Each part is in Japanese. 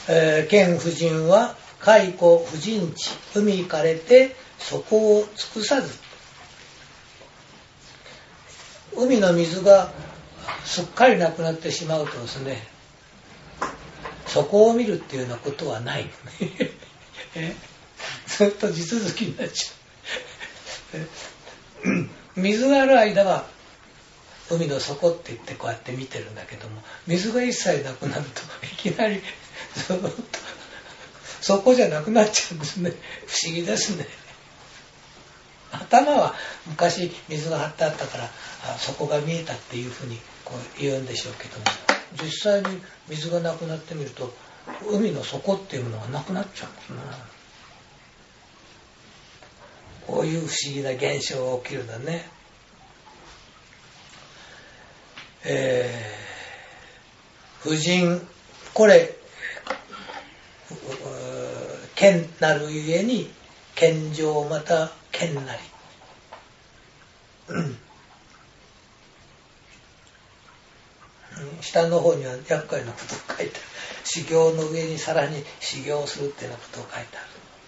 見婦人は蚕婦人地、海行かれて底を尽くさず。海の水がすっかりなくなってしまうとですね、底を見るっていうようなことはない。ずっと地続きになっちゃう。水がある間は海の底って言ってこうやって見てるんだけども、水が一切なくなるといきなりずっと底じゃなくなっちゃうんですね。不思議ですね。頭は昔水が張ってあったから底が見えたっていうふうにこう言うんでしょうけども、実際に水がなくなってみると海の底っていうものがなくなっちゃうんですね。こういう不思議な現象が起きるんだね。婦人、これ見なるゆえに見上また見なり、下の方には厄介なことを書いてある。修行の上にさらに修行するっていうようなことを書いてある。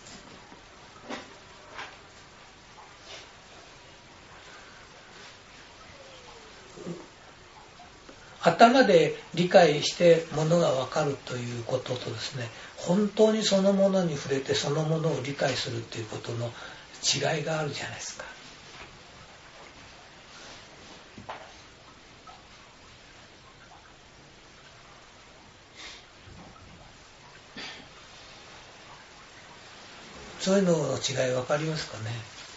頭で理解してものが分かるということとですね、本当にそのものに触れてそのものを理解するということの違いがあるじゃないですか。そういうのの違い分かりますかね。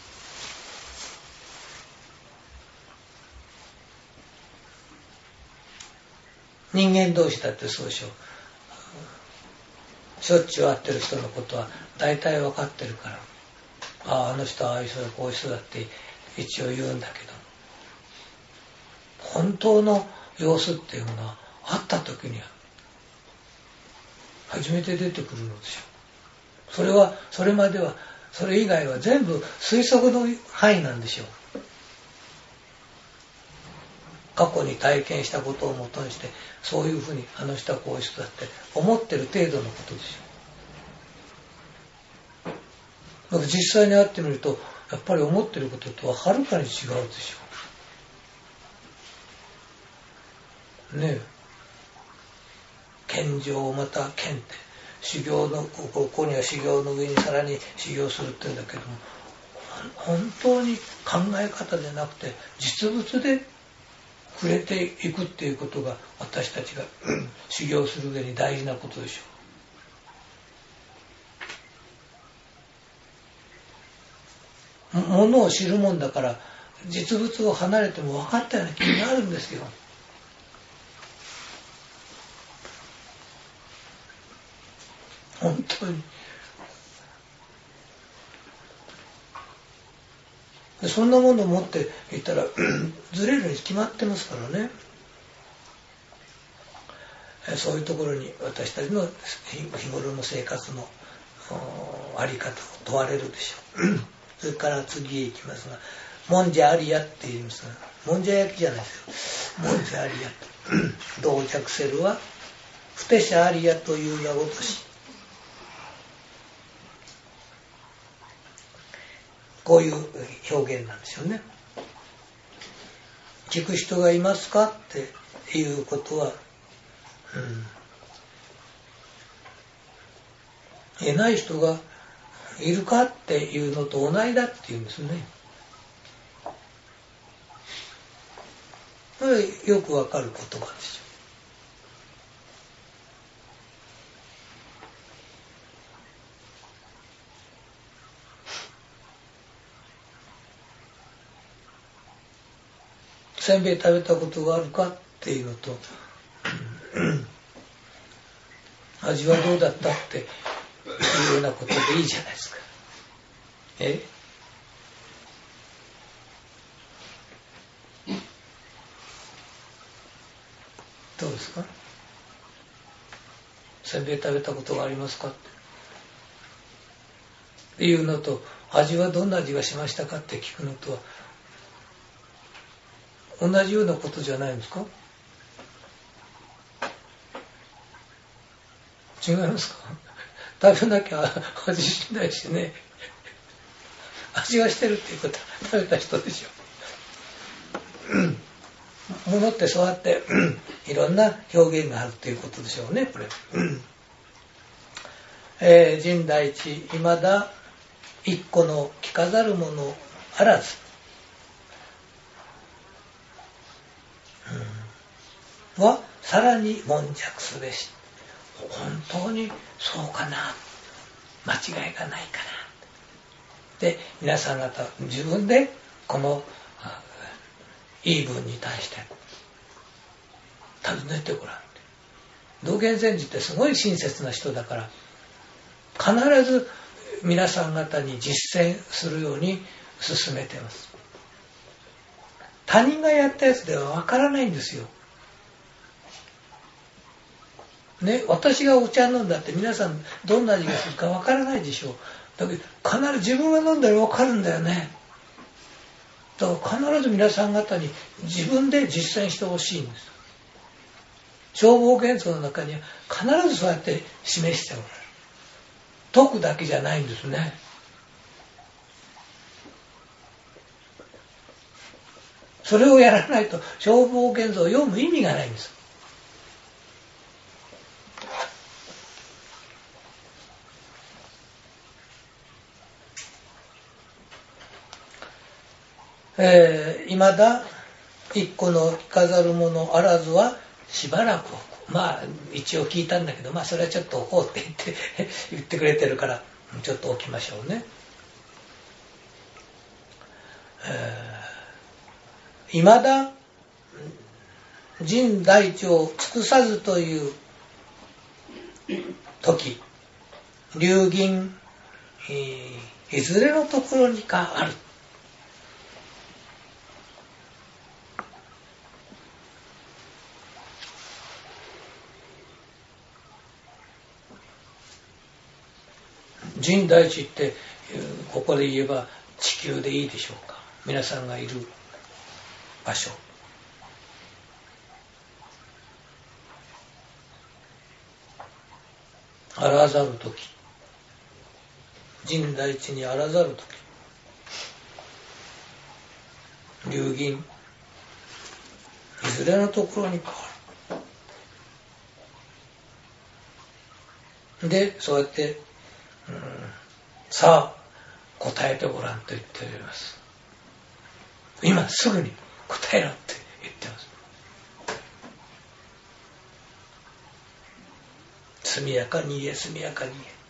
人間同士だってそうでしょう。しょっちゅう会ってる人のことは大体分かってるから、あの人はああいう人だこういう人だって一応言うんだけど、本当の様子っていうものは会った時には初めて出てくるのでしょう。それはそれまではそれ以外は全部推測の範囲なんでしょう。過去に体験したことをもとにしてそういうふうにあの人はこういう人だって思ってる程度のことでしょう。だから実際に会ってみるとやっぱり思ってることとははるかに違うでしょうね。見上また見って修行のここには修行の上にさらに修行するって言うんだけども、本当に考え方でなくて実物で触れていくっていうことが私たちが修行する上に大事なことでしょう。ものを知るもんだから実物を離れても分かったような気になるんですよ。本当に。そんなものを持っていったらずれるに決まってますからね。そういうところに私たちの日頃の生活のあり方を問われるでしょう。それから次へ行きますが、もんじゃありやって言いますが、もんじゃ焼きじゃないですよ。もんじゃありやと。同着せるは、ふてしゃありやというがごとし。こういう表現なんですよね。聞く人がいますかっていうことは、いない人がいるかっていうのと同じだっていうんですね。これよくわかる言葉ですよ。せんべい食べたことがあるかっていうのと味はどうだったっていうようなことでいいじゃないですか。どうですか。せんべい食べたことがありますかっていうのと、味はどんな味がしましたかって聞くのとは同じようなことじゃないんですか。 違いますか？食べなきゃ味しないしね。味がしてるっていうことは食べた人でしょ。ものってそうやっていろんな表現があるということでしょうね、これ。深大地、いまだ一個の着飾るものあらず。はさらに悶着すべし。本当にそうかな、間違いがないかな。で、皆さん方自分でこの言い分に対して尋ねてごらん。道元禅師ってすごい親切な人だから、必ず皆さん方に実践するように勧めてます。他人がやったやつではわからないんですよ。ね、私がお茶飲んだって皆さんどんな味がするかわからないでしょう。だけど必ず自分が飲んだらわかるんだよね。だから必ず皆さん方に自分で実践してほしいんです。消防元素の中には必ずそうやって示しておられる。解くだけじゃないんですね。それをやらないと消防元素を読む意味がないんです。いまだ一個の着飾るものあらずはしばらく置く。まあ一応聞いたんだけど、まあそれはちょっと置こうって言ってくれてるからちょっと置きましょうね。いまだ人大地を尽くさずという時、流銀、いずれのところにかある。人大地ってここで言えば地球でいいでしょうか。皆さんがいる場所。あらざるとき、人大地にあらざるとき、流銀、いずれのところに変わる。で、そうやって、さあ、答えてごらんと言っております。今すぐに答えろって言ってます。速やかに言え、速やかに言え。